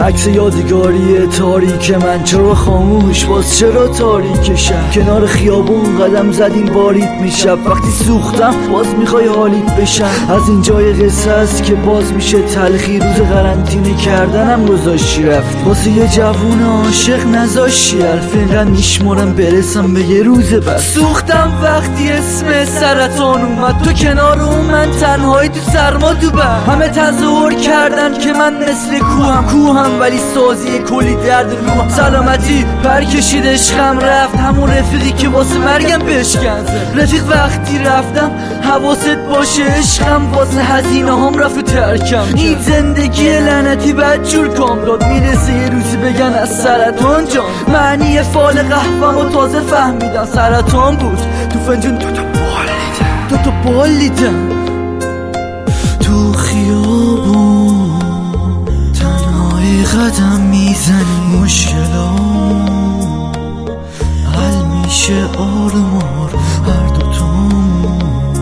عکس یادگاری تاریک من، چرا خاموش باز چرا تاریک شب؟ کنار خیابون قدم زدیم بارید میشب، وقتی سوختم باز میخوای حالیت بشم. از این جای قصه است که باز میشه تلخی، روز قرنطینه کردنم گذاشتی رفت، واسه یه جوون عاشق نذاشتی حرف، اینقدر میشمرم برسم به یه روز بعد. سوختم وقتی اسم سرطان اومد، تو کنار اون من تنهایی تو سرما تو بر. همه تظاهر کردن که من مثل کوهم ولی سازی کلی درد روحم. سلامتی پر کشید عشقم رفت، همون رفیقی که واسه مرگم بشکن. رفیق وقتی رفتم حواست باشه عشقم، واسه هزینه هم رفت و ترکم. این زندگی لعنتی بدجور کام داد، میرسه یه روزی بگن از سرطان جان. معنی فال قهوه‌م و تازه فهمیدم سرطان بود، تو فنجون دوتا بال دیدم. تو خیابون تنهایی قدم میزنی، مشکلام حل میشه آروم آروم، هر دوتامون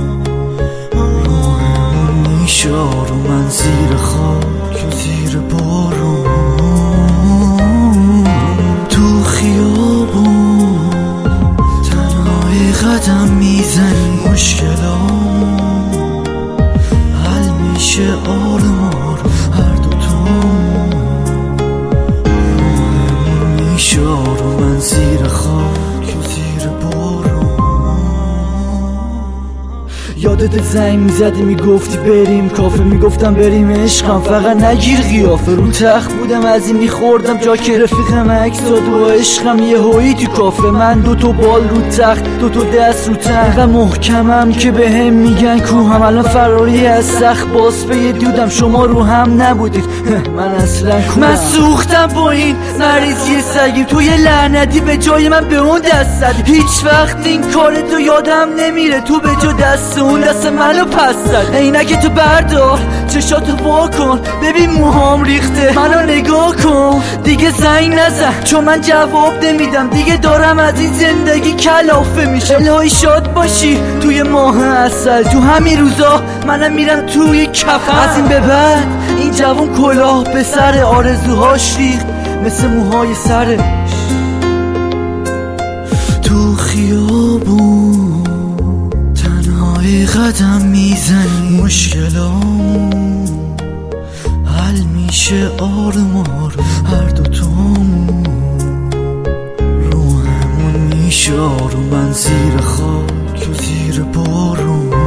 روحمون میشه آروم. من زیر خاک و زیر بارون، تو خیابون تنهایی قدم میزنی، مشکلام حل میشه آروم آروم، هر دوتامون روحمون میشه آروم. من زیر خاک و زیر بارون. یادت زنگ میزدی میگفتی بریم کافه، میگفتم بریم عشقم فقط نگیر قیافه. رو تخت بودم از این میخوردم جا که رفیقم عکس داد و عشقم یه هایی تو کافه. من دوتا بال رو تخت دوتا دست رو تخت، محکمم که به هم میگن کوهم. الان فراری از سخت باز به دودم، شما رو هم نبودید من اصلا کوهم. من سوختم با این مریضی سگیم، تو یه لعنتی به جای من به اون دست زدی. هیچ وقت این کارتو یادم نمیره، تو به جا دست اون دست منو پس زد. عینک تو بردار چشاتو وا کن، ببین موهام ریخته منو نگاه کن. دیگه زنگ نزن چون من جواب نمیدم، دیگه دارم از این زندگی کلافه میشم. الهی شاد باشی توی ماه عسل، تو همین روزا منم میرم توی کفن. از این به بعد این جوون کلاه به سر، آرزوهاش ریخت مثل موهای سرش. تو خیابون تنهایی قدم میزنی، مشکلام حل میشه آروم آروم، هر دوتامون روحمون میشه آروم. من زیر خاک و زیر بارون.